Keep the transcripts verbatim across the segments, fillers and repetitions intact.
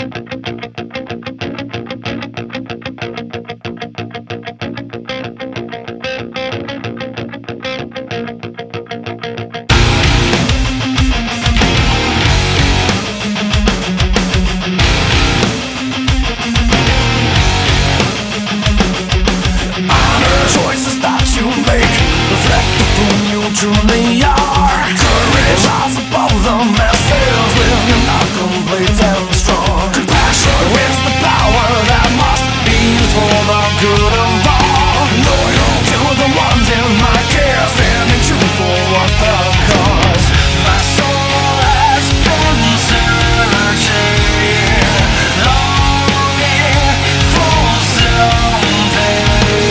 Truly are. Courage rise above the masses, living life complete and strong. Compassion is the power that must be used for the good of all. Loyal to the ones in my care, standing true for what the cause. My soul has been searching, longing for something.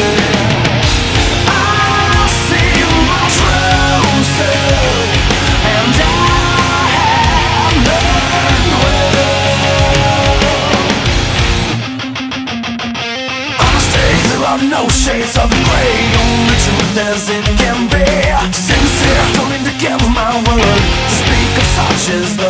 No shades of gray, only truth as it can be. Sincere, don't need to give my word to speak of such as